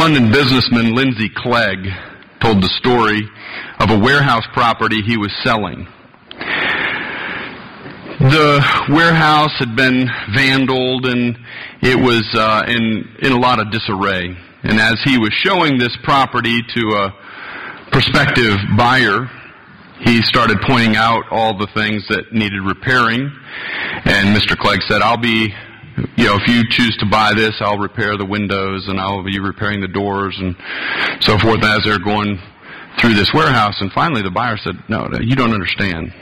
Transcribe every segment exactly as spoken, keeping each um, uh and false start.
London businessman Lindsay Clegg told the story of a warehouse property he was selling. The warehouse had been vandaled and it was uh, in, in a lot of disarray. And as he was showing this property to a prospective buyer, he started pointing out all the things that needed repairing. And Mister Clegg said, I'll be, you know, if you choose to buy this, I'll repair the windows and I'll be repairing the doors and so forth as they're going through this warehouse. And finally the buyer said, no, you don't understand.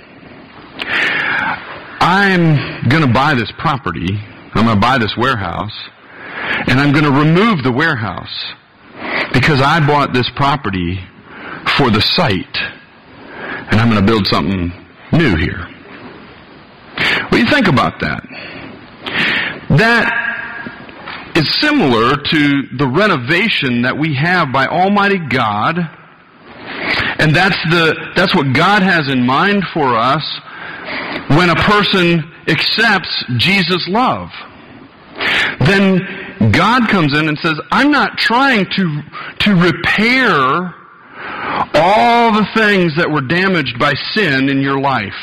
I'm going to buy this property, I'm going to buy this warehouse, and I'm going to remove the warehouse because I bought this property for the site, and I'm going to build something new here. What do you think about that? That is similar to the renovation that we have by Almighty God, and that's the that's what God has in mind for us when a person accepts Jesus' love. Then God comes in and says, I'm not trying to, to repair all the things that were damaged by sin in your life.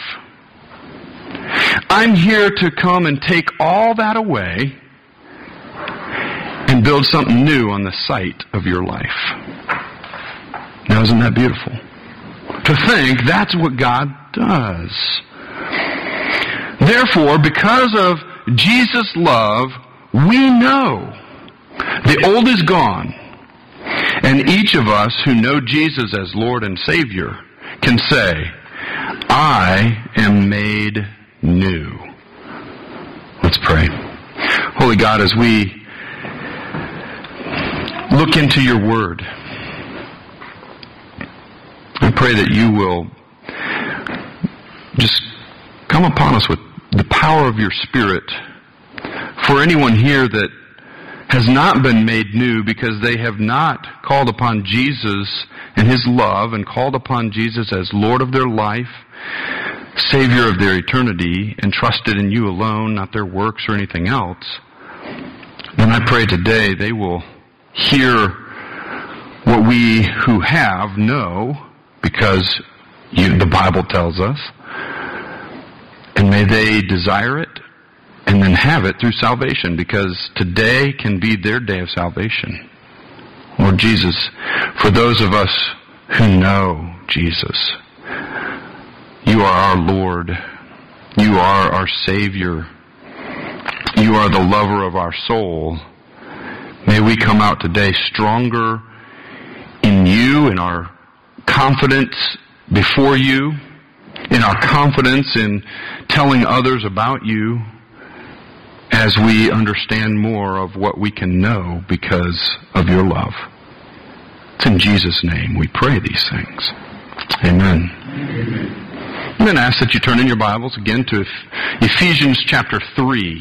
I'm here to come and take all that away and build something new on the site of your life. Now, isn't that beautiful? To think that's what God does. Therefore, because of Jesus' love, we know the old is gone. And each of us who know Jesus as Lord and Savior can say, I am made new. Let's pray. Holy God, as we look into your word, I pray that you will just come upon us with the power of your Spirit. For anyone here that has not been made new because they have not called upon Jesus and his love and called upon Jesus as Lord of their life, Savior of their eternity, and trusted in you alone, not their works or anything else, then I pray today they will hear what we who have know, because you, the Bible tells us, and may they desire it and then have it through salvation, because today can be their day of salvation. Lord Jesus, for those of us who know Jesus, you are our Lord. You are our Savior. You are the lover of our soul. May we come out today stronger in you, in our confidence before you, in our confidence in telling others about you, as we understand more of what we can know because of your love. It's in Jesus' name we pray these things. Amen. Amen. I'm going to ask that you turn in your Bibles again to Ephesians chapter three.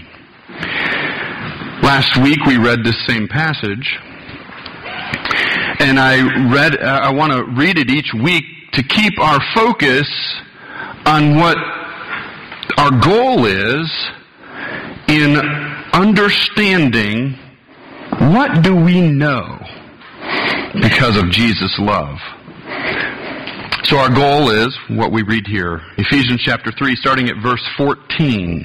Last week we read this same passage, and I read. Uh, I want to read it each week to keep our focus on what our goal is in understanding what do we know because of Jesus' love. So our goal is what we read here. Ephesians chapter three, starting at verse fourteen.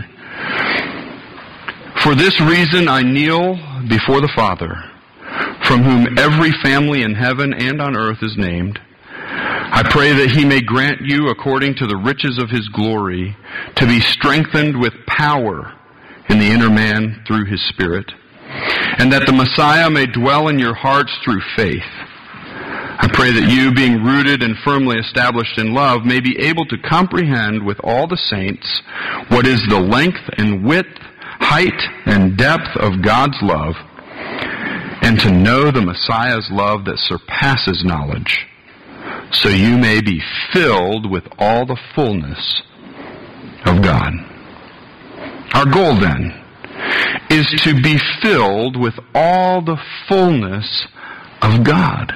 For this reason I kneel before the Father, from whom every family in heaven and on earth is named. I pray that he may grant you, according to the riches of his glory, to be strengthened with power in the inner man through his Spirit, and that the Messiah may dwell in your hearts through faith. I pray that you, being rooted and firmly established in love, may be able to comprehend with all the saints what is the length and width, height and depth of God's love, and to know the Messiah's love that surpasses knowledge, so you may be filled with all the fullness of God. Our goal then is to be filled with all the fullness of God.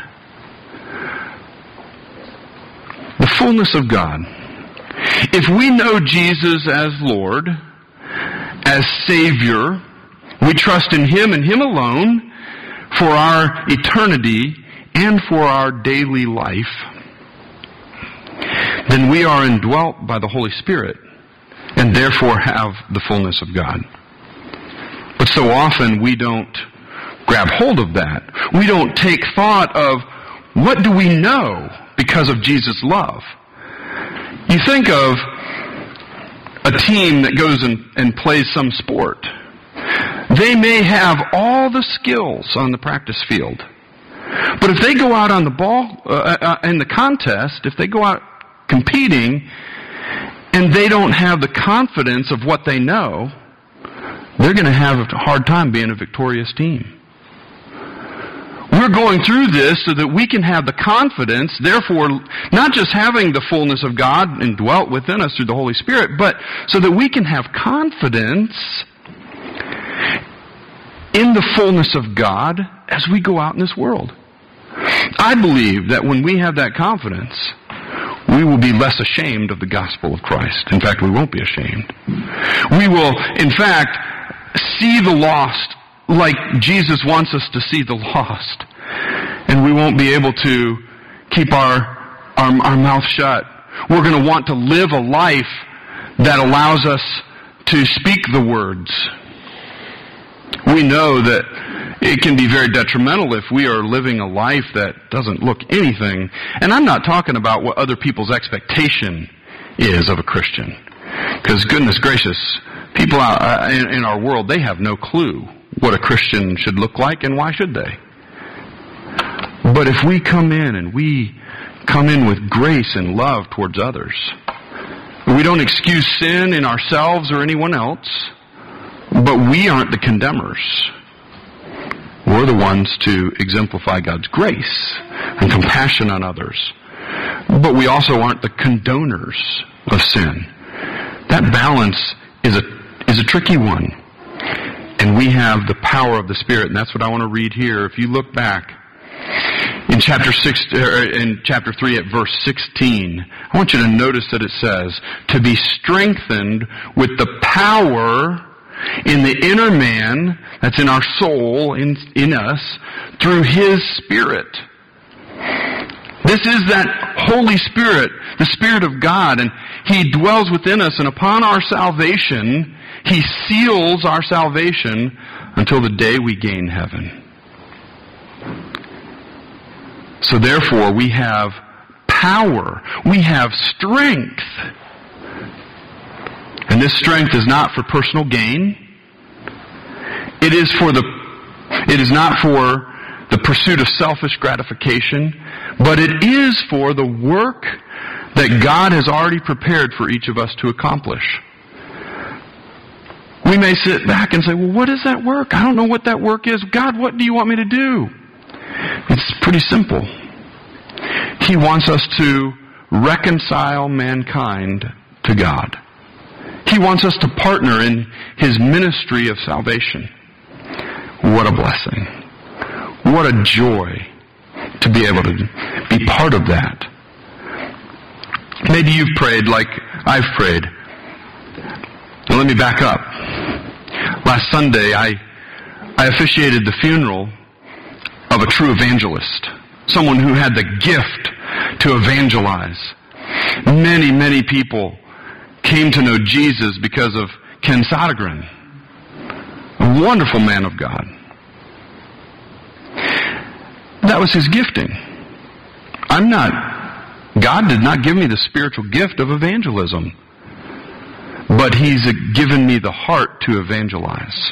The fullness of God. If we know Jesus as Lord, as Savior, we trust in him and him alone for our eternity and for our daily life, then we are indwelt by the Holy Spirit and therefore have the fullness of God. But so often we don't grab hold of that. We don't take thought of what do we know because of Jesus' love. You think of a team that goes and, and plays some sport. They may have all the skills on the practice field. But if they go out on the ball, uh, uh, in the contest, if they go out competing, and they don't have the confidence of what they know, they're going to have a hard time being a victorious team. We're going through this so that we can have the confidence, therefore, not just having the fullness of God indwelt within us through the Holy Spirit, but so that we can have confidence in the fullness of God as we go out in this world. I believe that when we have that confidence, we will be less ashamed of the gospel of Christ. In fact, we won't be ashamed. We will, in fact, see the lost like Jesus wants us to see the lost. And we won't be able to keep our, our, our mouth shut. We're going to want to live a life that allows us to speak the words. We know that it can be very detrimental if we are living a life that doesn't look anything. And I'm not talking about what other people's expectation is of a Christian. Because goodness gracious, people out in, in our world, they have no clue what a Christian should look like, and why should they? But if we come in and we come in with grace and love towards others, we don't excuse sin in ourselves or anyone else, but we aren't the condemners. We're the ones to exemplify God's grace and compassion on others. But we also aren't the condoners of sin. That balance is a is a tricky one. And we have the power of the Spirit, and that's what I want to read here. If you look back in chapter six, or in chapter three at verse sixteen, I want you to notice that it says, to be strengthened with the power in the inner man, that's in our soul, in, in us, through His Spirit. This is that Holy Spirit, the Spirit of God, and He dwells within us, and upon our salvation, He seals our salvation until the day we gain heaven. So therefore, we have power, we have strength. And this strength is not for personal gain. It is for the, it is not for the pursuit of selfish gratification, but it is for the work that God has already prepared for each of us to accomplish. We may sit back and say, well, what is that work? I don't know what that work is. God, what do you want me to do? It's pretty simple. He wants us to reconcile mankind to God. He wants us to partner in His ministry of salvation. What a blessing. What a joy to be able to be part of that. Maybe you've prayed like I've prayed. Now let me back up. Last Sunday, I, I officiated the funeral of a true evangelist. Someone who had the gift to evangelize. Many, many people came to know Jesus because of Ken Sodergren, a wonderful man of God. That was his gifting. I'm not, God did not give me the spiritual gift of evangelism, but He's given me the heart to evangelize.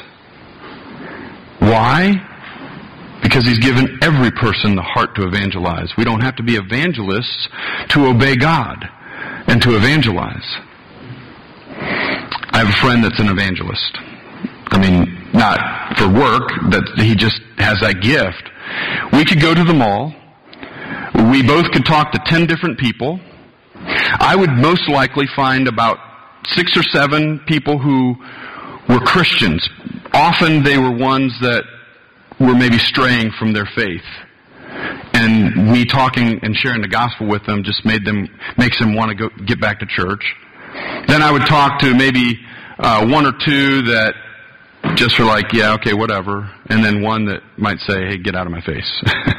Why? Because He's given every person the heart to evangelize. We don't have to be evangelists to obey God and to evangelize. I have a friend that's an evangelist. I mean, not for work, that he just has that gift. We could go to the mall. We both could talk to ten different people. I would most likely find about six or seven people who were Christians. Often they were ones that were maybe straying from their faith. And me talking and sharing the gospel with them just made them, makes them want to go get back to church. Then I would talk to maybe uh, one or two that just for like, yeah, okay, whatever. And then one that might say, hey, get out of my face.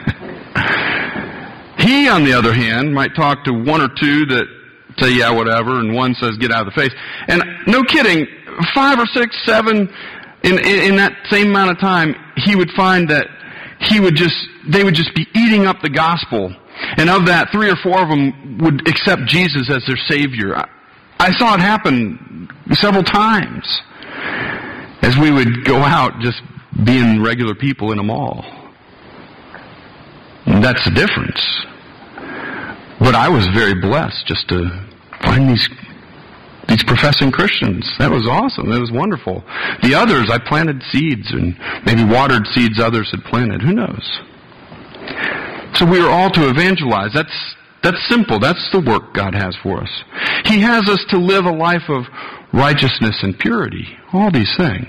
He, on the other hand, might talk to one or two that say, yeah, whatever, and one says, get out of the face. And no kidding, five or six, seven, in, in, in that same amount of time, he would find that he would just, they would just be eating up the gospel. And of that, three or four of them would accept Jesus as their Savior. I, I saw it happen several times as we would go out just being regular people in a mall. And that's the difference. But I was very blessed just to find these these professing Christians. That was awesome. That was wonderful. The others, I planted seeds and maybe watered seeds others had planted. Who knows? So we are all to evangelize. That's that's simple. That's the work God has for us. He has us to live a life of righteousness and purity. All these things.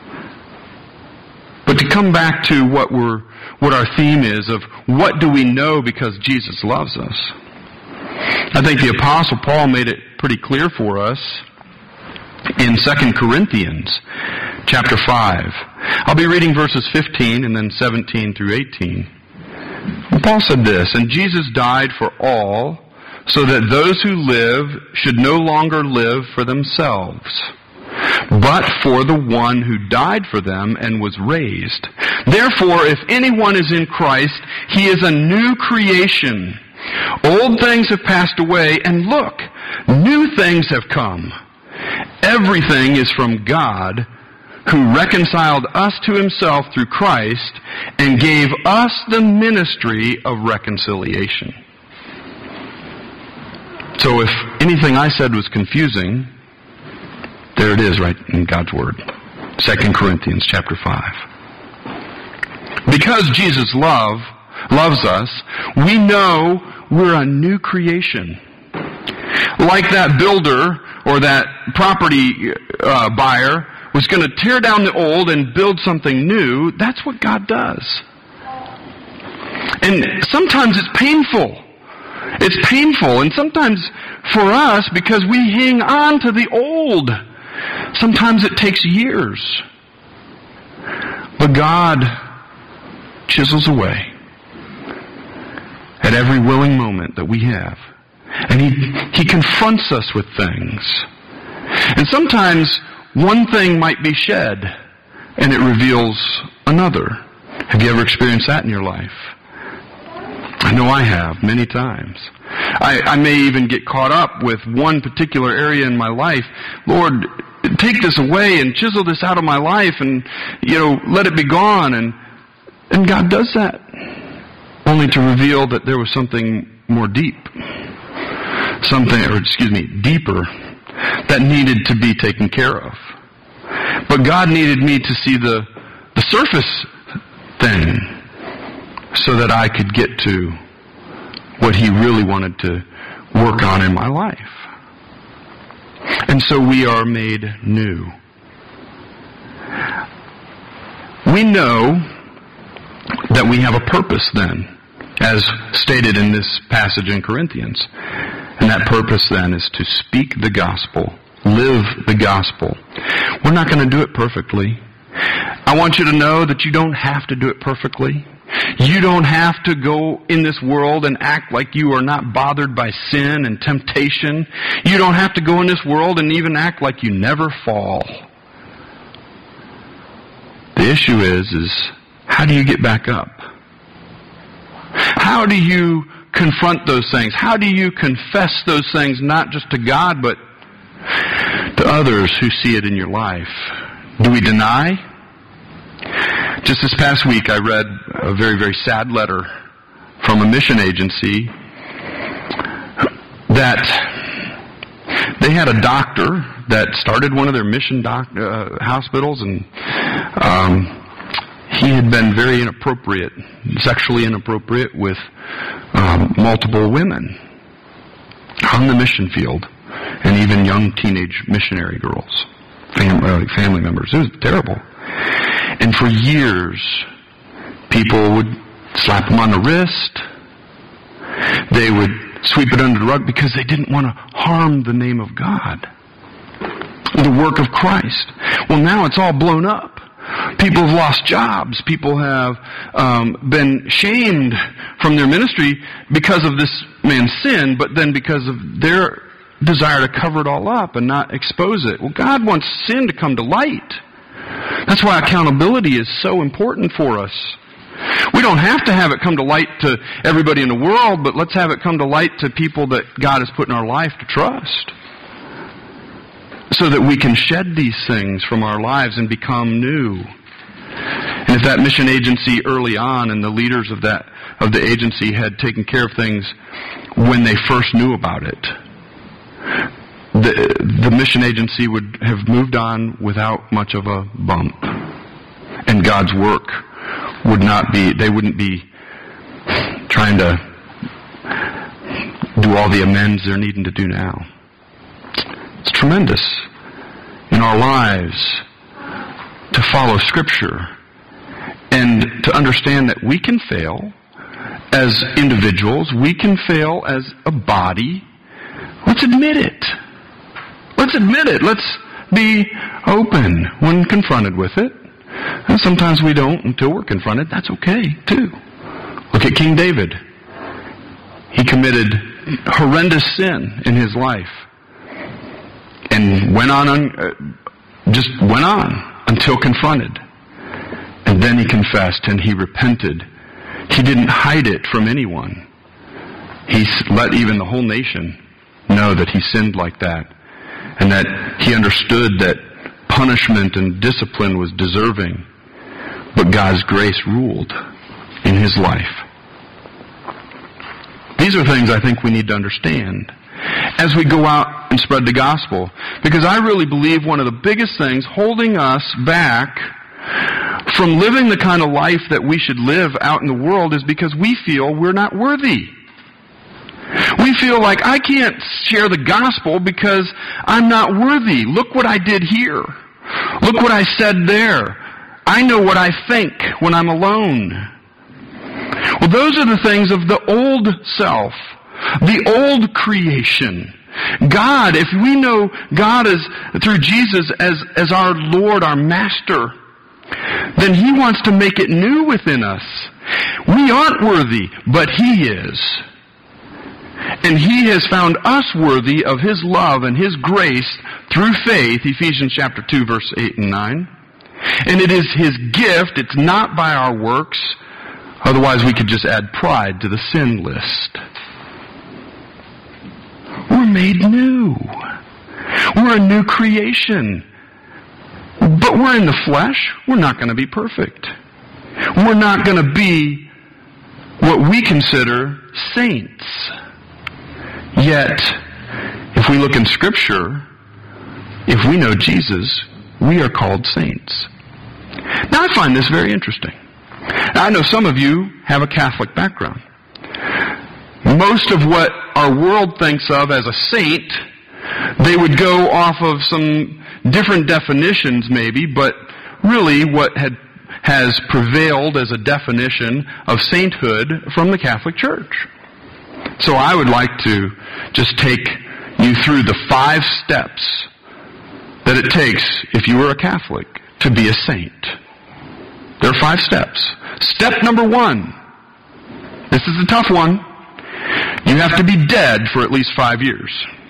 But to come back to what we're what our theme is of what do we know because Jesus loves us. I think the Apostle Paul made it pretty clear for us in Second Corinthians chapter five. I'll be reading verses fifteen and then seventeen through eighteen. And Paul said this, and Jesus died for all, so that those who live should no longer live for themselves, but for the one who died for them and was raised. Therefore, if anyone is in Christ, he is a new creation. Old things have passed away, and look, new things have come. Everything is from God, who reconciled us to himself through Christ and gave us the ministry of reconciliation. So if anything I said was confusing, there it is right in God's Word. Second Corinthians chapter five. Because Jesus love loves us, we know we're a new creation. Like that builder or that property uh, buyer was going to tear down the old and build something new, that's what God does. And sometimes it's painful. It's painful, and sometimes for us, because we hang on to the old, sometimes it takes years. But God chisels away at every willing moment that we have. And He, He confronts us with things. And sometimes one thing might be shed, and it reveals another. Have you ever experienced that in your life? I know I have, many times. I, I may even get caught up with one particular area in my life. Lord, take this away and chisel this out of my life and, you know, let it be gone. And, and God does that, only to reveal that there was something more deep. Something, or excuse me, deeper, that needed to be taken care of. But God needed me to see the, the surface thing so that I could get to what He really wanted to work on in my life. And so we are made new. We know that we have a purpose then, as stated in this passage in Corinthians. And that purpose then is to speak the gospel, live the gospel. We're not going to do it perfectly. I want you to know that you don't have to do it perfectly. You don't have to go in this world and act like you are not bothered by sin and temptation. You don't have to go in this world and even act like you never fall. The issue is, is how do you get back up? How do you confront those things? How do you confess those things, not just to God, but to others who see it in your life? Do we deny? Just this past week, I read a very, very sad letter from a mission agency that they had a doctor that started one of their mission doc, uh, hospitals, and um, he had been very inappropriate, sexually inappropriate with um, multiple women on the mission field, and even young teenage missionary girls, family, family members. It was terrible. And for years, people would slap him on the wrist. They would sweep it under the rug because they didn't want to harm the name of God, the work of Christ. Well, now it's all blown up. People have lost jobs. People have um, been shamed from their ministry because of this man's sin, but then because of their desire to cover it all up and not expose it. Well, God wants sin to come to light. That's why accountability is so important for us. We don't have to have it come to light to everybody in the world, but let's have it come to light to people that God has put in our life to trust, so that we can shed these things from our lives and become new. And if that mission agency early on and the leaders of that of the agency had taken care of things when they first knew about it, the, the mission agency would have moved on without much of a bump. And God's work would not be, they wouldn't be trying to do all the amends they're needing to do now. It's tremendous in our lives to follow Scripture and to understand that we can fail as individuals, we can fail as a body. Let's admit it. Let's admit it. Let's be open when confronted with it. And sometimes we don't until we're confronted. That's okay, too. Look at King David. He committed horrendous sin in his life. And went on, uh, just went on until confronted. And then he confessed and he repented. He didn't hide it from anyone. He let even the whole nation know that he sinned like that. And that he understood that punishment and discipline was deserving. But God's grace ruled in his life. These are things I think we need to understand as we go out and spread the gospel. Because I really believe one of the biggest things holding us back from living the kind of life that we should live out in the world is because we feel we're not worthy. We feel like I can't share the gospel because I'm not worthy. Look what I did here. Look what I said there. I know what I think when I'm alone. Well, those are the things of the old self, the old creation. God, if we know God is through Jesus as, as our Lord, our Master, then He wants to make it new within us. We aren't worthy, but He is. And He has found us worthy of His love and His grace through faith, Ephesians chapter two, verse eight and nine. And it is His gift, it's not by our works. Otherwise we could just add pride to the sin list. We're made new. We're a new creation. But we're in the flesh. We're not going to be perfect. We're not going to be what we consider saints. Yet, if we look in Scripture, if we know Jesus, we are called saints. Now, I find this very interesting. Now, I know some of you have a Catholic background. Most of what our world thinks of as a saint, they would go off of some different definitions maybe, but really what had has prevailed as a definition of sainthood from the Catholic Church. So I would like to just take you through the five steps that it takes, if you were a Catholic, to be a saint. There are five steps. Step number one. This is a tough one. You have to be dead for at least five years.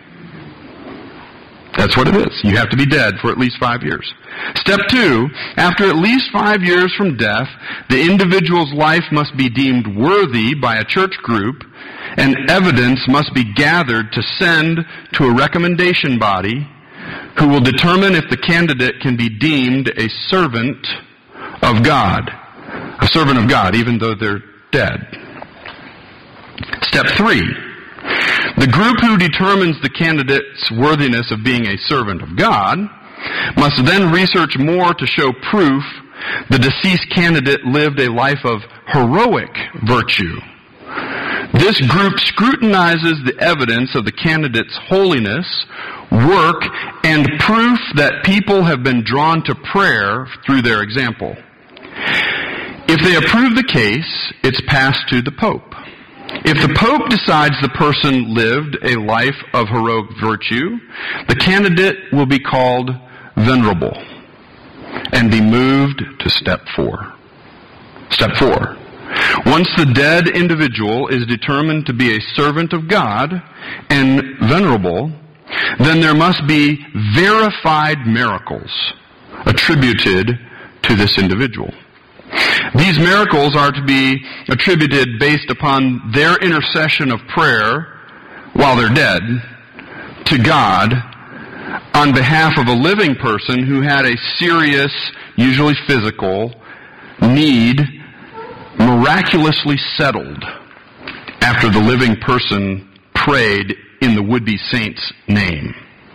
That's what it is. You have to be dead for at least five years. Step two, after at least five years from death, the individual's life must be deemed worthy by a church group, and evidence must be gathered to send to a recommendation body who will determine if the candidate can be deemed a servant of God. A servant of God, even though they're dead. Step three. The group who determines the candidate's worthiness of being a servant of God must then research more to show proof the deceased candidate lived a life of heroic virtue. This group scrutinizes the evidence of the candidate's holiness, work, and proof that people have been drawn to prayer through their example. If they approve the case, it's passed to the Pope. If the Pope decides the person lived a life of heroic virtue, the candidate will be called venerable. and be moved to step four. Step four. Once the dead individual is determined to be a servant of God and venerable, then there must be verified miracles attributed to this individual. These miracles are to be attributed based upon their intercession of prayer while they're dead to God on behalf of a living person who had a serious, usually physical, need miraculously settled after the living person prayed in the would-be saint's name.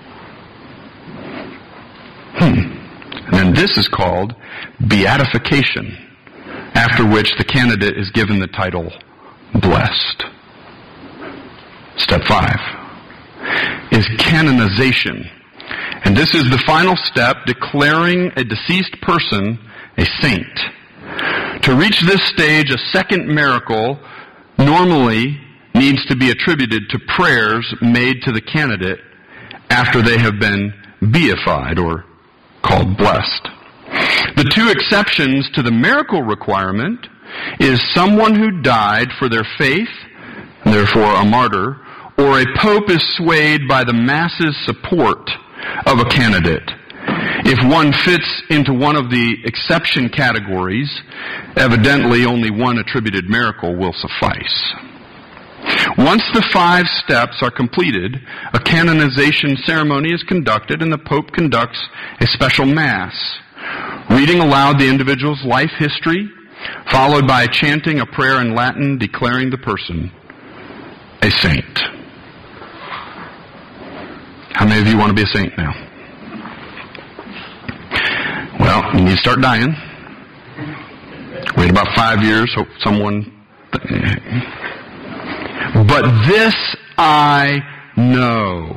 Hmm. And then this is called beatification, after which the candidate is given the title blessed. Step five is canonization. And this is the final step, declaring a deceased person a saint. To reach this stage, a second miracle normally needs to be attributed to prayers made to the candidate after they have been beatified or called blessed. The two exceptions to the miracle requirement is someone who died for their faith, therefore a martyr, or a pope is swayed by the masses' support of a candidate. If one fits into one of the exception categories, evidently only one attributed miracle will suffice. Once the five steps are completed, a canonization ceremony is conducted and the Pope conducts a special Mass, reading aloud the individual's life history, followed by chanting a prayer in Latin declaring the person a saint. How many of you want to be a saint now? Well, you need to start dying. Wait about five years, hope someone... But this I know.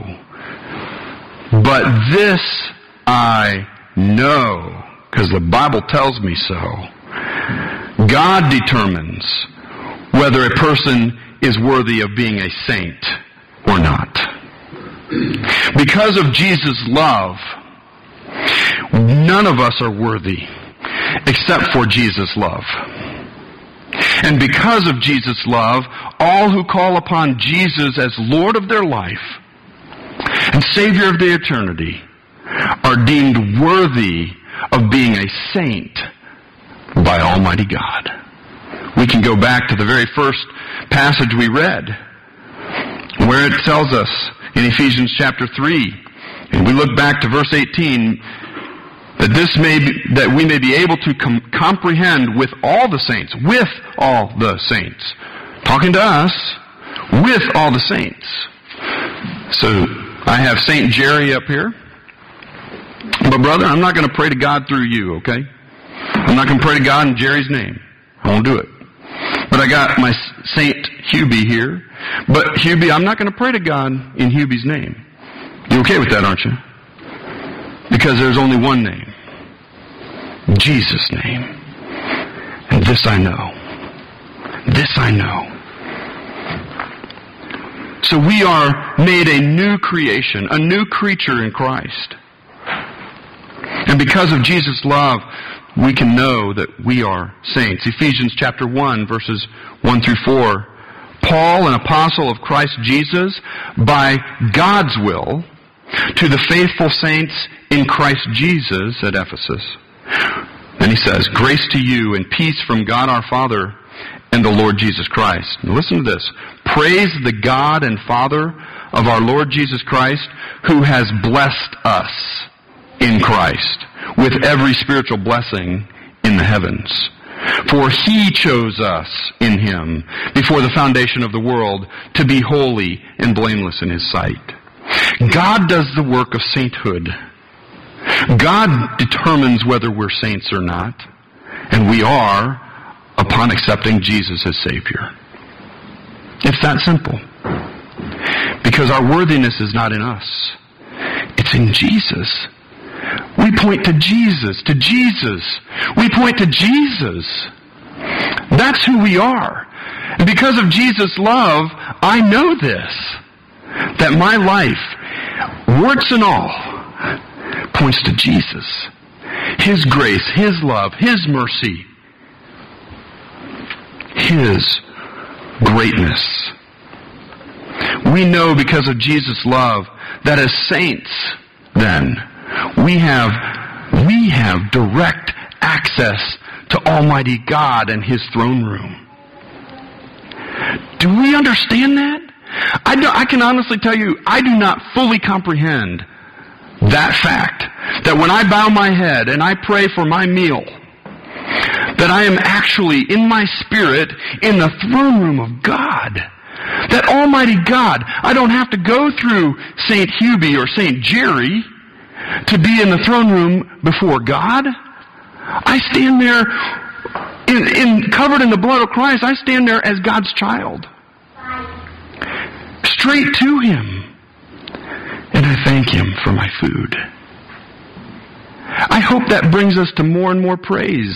But this I know, because the Bible tells me so. God determines whether a person is worthy of being a saint or not. Because of Jesus' love, none of us are worthy except for Jesus' love. And because of Jesus' love, all who call upon Jesus as Lord of their life and Savior of the eternity are deemed worthy of being a saint by Almighty God. We can go back to the very first passage we read, where it tells us in Ephesians chapter three, and we look back to verse eighteen, that this may be, that we may be able to com- comprehend with all the saints, with all the saints, talking to us, with all the saints. So I have Saint Jerry up here, but brother, I'm not going to pray to God through you, okay? I'm not going to pray to God in Jerry's name. I won't do it. But I got my Saint Hubie here. But Hubie, I'm not going to pray to God in Hubie's name. You okay with that, aren't you? Because there's only one name. Jesus' name. And this I know. This I know. So we are made a new creation, a new creature in Christ. And because of Jesus' love, we can know that we are saints. Ephesians chapter one, verses one through four. Paul, an apostle of Christ Jesus, by God's will, to the faithful saints in Christ Jesus at Ephesus. Then he says, grace to you and peace from God our Father and the Lord Jesus Christ. Now listen to this. Praise the God and Father of our Lord Jesus Christ, who has blessed us in Christ with every spiritual blessing in the heavens. For he chose us in him before the foundation of the world to be holy and blameless in his sight. God does the work of sainthood. God determines whether we're saints or not, and we are upon accepting Jesus as Savior. It's that simple. Because our worthiness is not in us. It's in Jesus. We point to Jesus, to Jesus. We point to Jesus. That's who we are. And because of Jesus' love, I know this. That my life, warts and all, points to Jesus. His grace, His love, His mercy, His greatness. We know because of Jesus' love that as saints, then, we have, we have direct access to Almighty God and His throne room. Do we understand that? I, do, I can honestly tell you, I do not fully comprehend that fact, that when I bow my head and I pray for my meal, that I am actually, in my spirit, in the throne room of God. That Almighty God, I don't have to go through Saint Hubie or Saint Jerry to be in the throne room before God. I stand there, in, in, covered in the blood of Christ, I stand there as God's child. Straight to Him. And I thank Him for my food. I hope that brings us to more and more praise.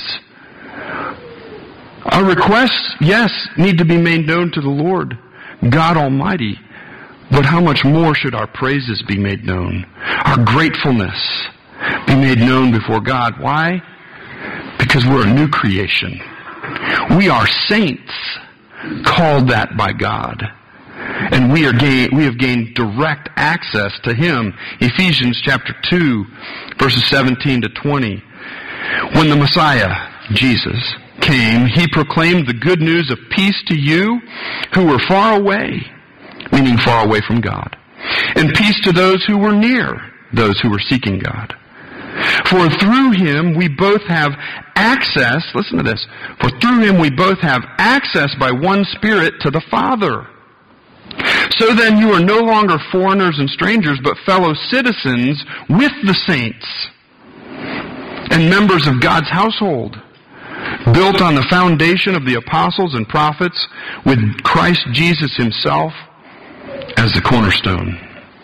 Our requests, yes, need to be made known to the Lord, God Almighty. But how much more should our praises be made known? Our gratefulness be made known before God. Why? Because we're a new creation. We are saints, called that by God. And we are gain, we have gained direct access to Him. Ephesians chapter two, verses seventeen to twenty. When the Messiah, Jesus, came, He proclaimed the good news of peace to you who were far away, meaning far away from God, and peace to those who were near, those who were seeking God. For through Him we both have access, listen to this, for through Him we both have access by one Spirit to the Father. So then you are no longer foreigners and strangers, but fellow citizens with the saints and members of God's household, built on the foundation of the apostles and prophets, with Christ Jesus Himself as the cornerstone.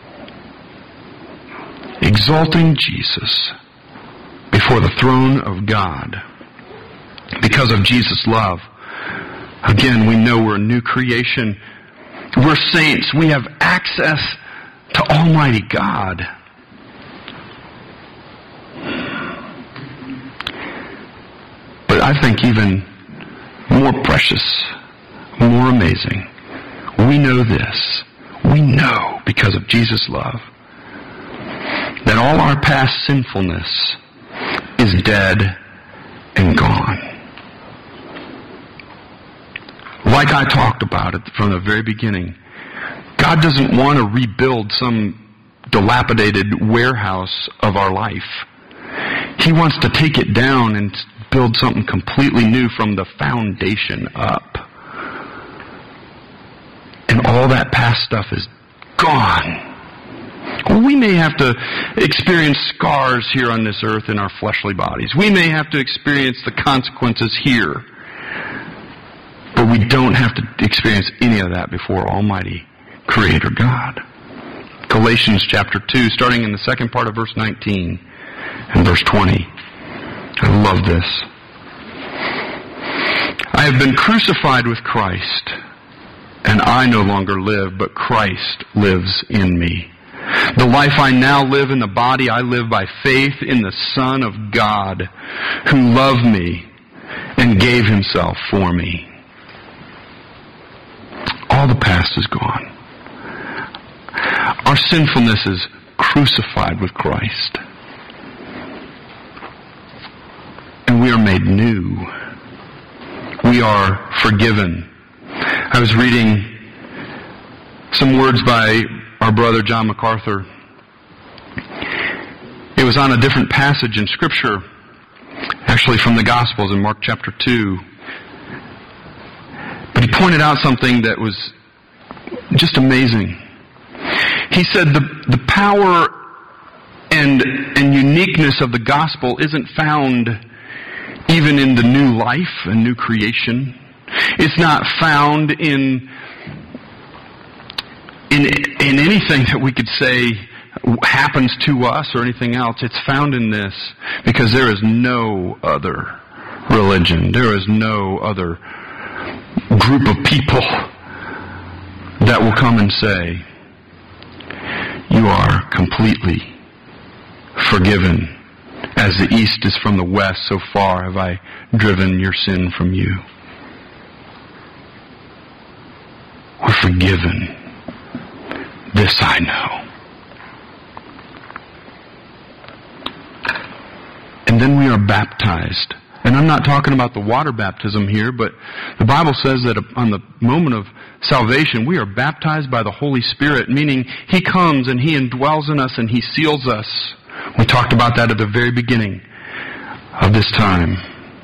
Exalting Jesus before the throne of God. Because of Jesus' love, again, we know we're a new creation. We're saints. We have access to Almighty God. But I think even more precious, more amazing, we know this. We know, because of Jesus' love, that all our past sinfulness is dead and gone. Like I talked about it from the very beginning, God doesn't want to rebuild some dilapidated warehouse of our life. He wants to take it down and build something completely new from the foundation up. And all that past stuff is gone. We may have to experience scars here on this earth in our fleshly bodies. We may have to experience the consequences here. But we don't have to experience any of that before Almighty Creator God. Galatians chapter two, starting in the second part of verse nineteen and verse twenty. I love this. I have been crucified with Christ, and I no longer live, but Christ lives in me. The life I now live in the body, I live by faith in the Son of God, who loved me and gave Himself for me. All the past is gone. Our sinfulness is crucified with Christ. And we are made new. We are forgiven. I was reading some words by our brother John MacArthur. It was on a different passage in Scripture, actually from the Gospels in Mark chapter two. But he pointed out something that was just amazing. He said the, the power and, and uniqueness of the gospel isn't found even in the new life and new creation. It's not found in, in, in anything that we could say happens to us or anything else. It's found in this because there is no other religion. There is no other group of people that will come and say, you are completely forgiven As the east is from the west, so far have I driven your sin from you. We're forgiven. This I know. And then we are baptized. And I'm not talking about the water baptism here, but the Bible says that on the moment of salvation, we are baptized by the Holy Spirit, meaning He comes and He indwells in us and He seals us. We talked about that at the very beginning of this time.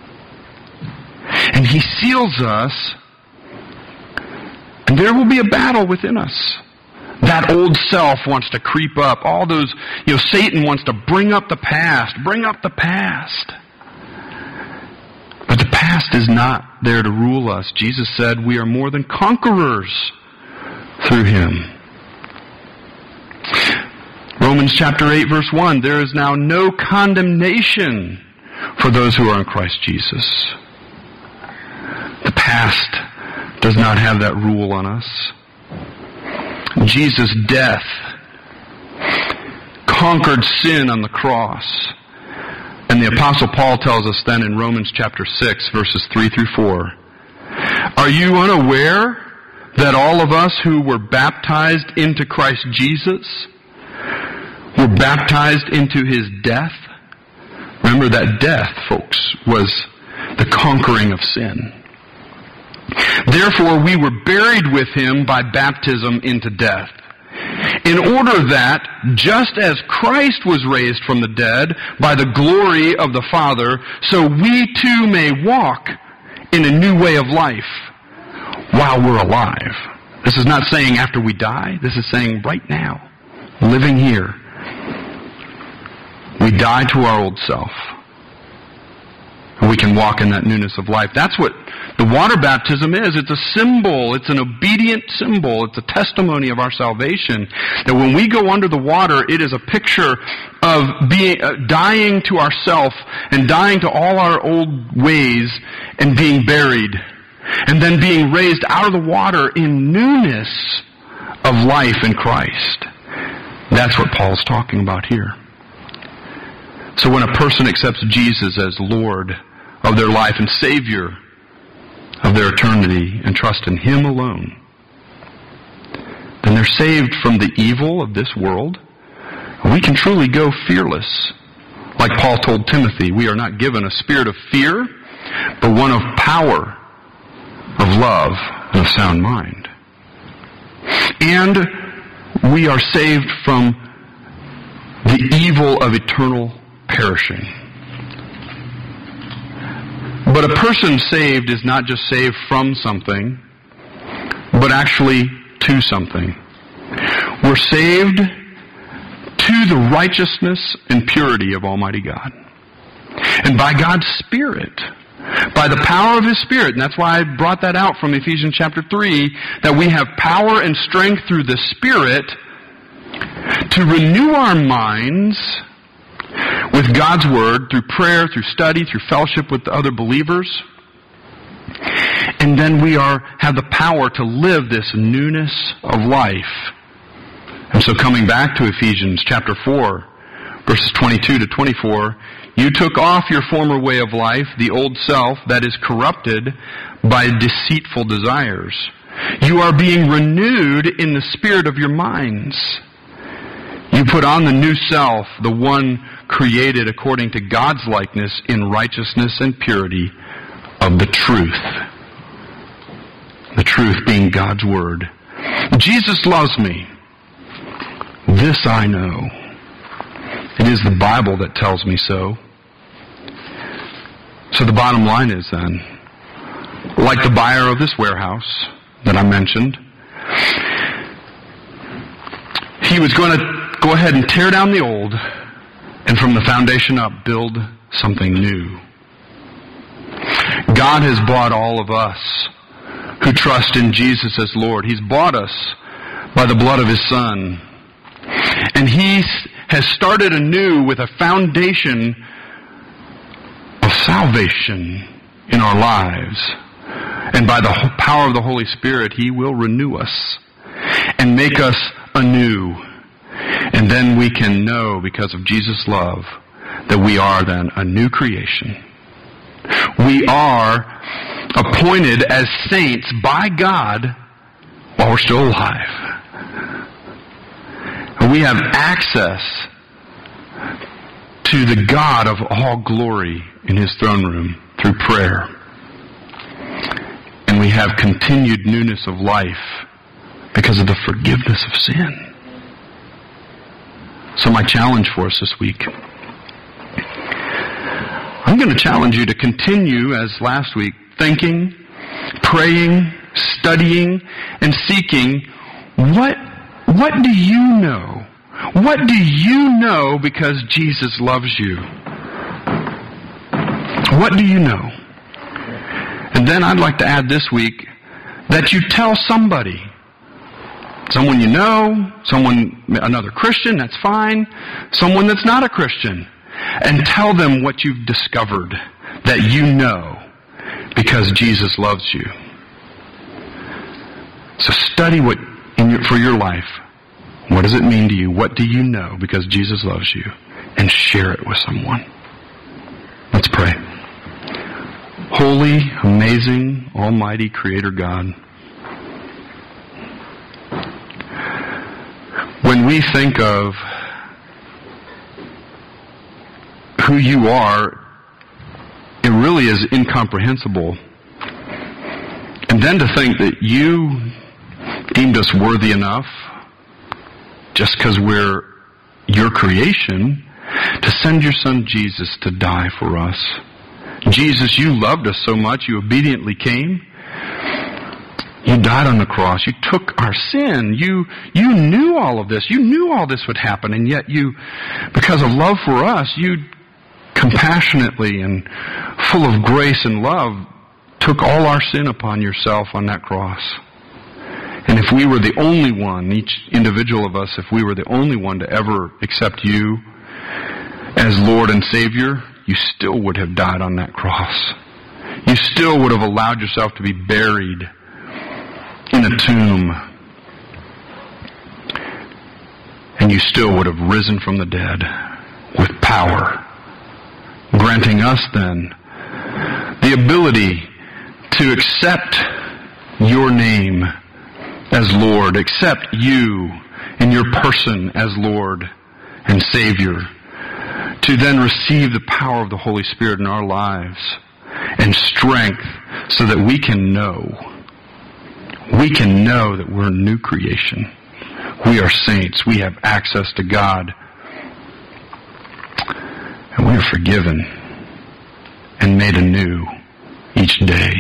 And He seals us, and there will be a battle within us. That old self wants to creep up. All those, you know, Satan wants to bring up the past, bring up the past. But the past is not there to rule us. Jesus said we are more than conquerors through Him. Romans chapter eight verse one, there is now no condemnation for those who are in Christ Jesus. The past does not have that rule on us. Jesus' death conquered sin on the cross. And the Apostle Paul tells us then in Romans chapter six, verses three through four, are you unaware that all of us who were baptized into Christ Jesus were baptized into His death? Remember that death, folks, was the conquering of sin. Therefore, we were buried with Him by baptism into death, in order that, just as Christ was raised from the dead by the glory of the Father, so we too may walk in a new way of life while we're alive. This is not saying after we die. This is saying right now, living here. We die to our old self. And we can walk in that newness of life. That's what the water baptism is. It's a symbol. It's an obedient symbol. It's a testimony of our salvation. That when we go under the water, it is a picture of being uh, dying to ourself and dying to all our old ways and being buried. And then being raised out of the water in newness of life in Christ. That's what Paul's talking about here. So when a person accepts Jesus as Lord of their life and Savior of their eternity and trust in Him alone, then they're saved from the evil of this world. We can truly go fearless. Like Paul told Timothy, we are not given a spirit of fear, but one of power, of love, and of sound mind. And we are saved from the evil of eternal perishing. But a person saved is not just saved from something, but actually to something. We're saved to the righteousness and purity of Almighty God. And by God's Spirit, by the power of His Spirit, and that's why I brought that out from Ephesians chapter three, that we have power and strength through the Spirit to renew our minds with God's Word, through prayer, through study, through fellowship with the other believers. And then we are have the power to live this newness of life. And so coming back to Ephesians chapter four, verses twenty-two to twenty-four, you took off your former way of life, the old self that is corrupted by deceitful desires. You are being renewed in the spirit of your minds. You put on the new self, the one created according to God's likeness in righteousness and purity of the truth. The truth being God's Word. Jesus loves me. This I know. It is the Bible that tells me so. So the bottom line is then, like the buyer of this warehouse that I mentioned, he was going to go ahead and tear down the old and from the foundation up build something new. God has bought all of us who trust in Jesus as Lord. He's bought us by the blood of His Son. And He has started anew with a foundation of salvation in our lives. And by the power of the Holy Spirit, He will renew us and make us anew. And then we can know, because of Jesus' love, that we are then a new creation. We are appointed as saints by God while we're still alive. And we have access to the God of all glory in His throne room through prayer. And we have continued newness of life because of the forgiveness of sin. So my challenge for us this week, I'm going to challenge you to continue, as last week, thinking, praying, studying, and seeking, what, what do you know? What do you know because Jesus loves you? What do you know? And then I'd like to add this week that you tell somebody. Someone you know, someone, another Christian, that's fine. Someone that's not a Christian. And tell them what you've discovered that you know because Jesus loves you. So study what in your, for your life. What does it mean to you? What do you know because Jesus loves you? And share it with someone. Let's pray. Holy, amazing, almighty Creator God, when we think of who you are, it really is incomprehensible. And then to think that you deemed us worthy enough, just because we're your creation, to send your Son Jesus to die for us. Jesus, you loved us so much, you obediently came. You died on the cross. You took our sin. You, you knew all of this. You knew all this would happen, and yet you, because of love for us, you compassionately and full of grace and love took all our sin upon yourself on that cross. And if we were the only one, each individual of us, if we were the only one to ever accept you as Lord and Savior, you still would have died on that cross. You still would have allowed yourself to be buried in a tomb. And you still would have risen from the dead with power, granting us then the ability to accept your name as Lord, accept you in your person as Lord and Savior, to then receive the power of the Holy Spirit in our lives and strength so that we can know, we can know that we're a new creation. We are saints. We have access to God. And we are forgiven and made anew each day.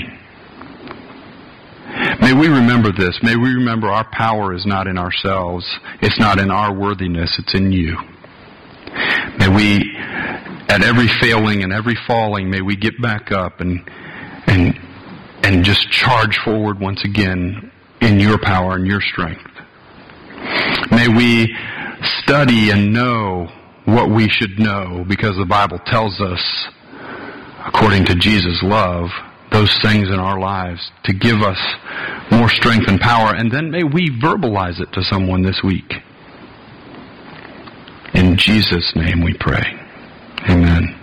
May we remember this. May we remember our power is not in ourselves. It's not in our worthiness. It's in you. May we, at every failing and every falling, may we get back up and and and just charge forward once again in your power and your strength. May we study and know what we should know, because the Bible tells us, according to Jesus' love, those things in our lives to give us more strength and power. And then may we verbalize it to someone this week. In Jesus' name we pray. Amen.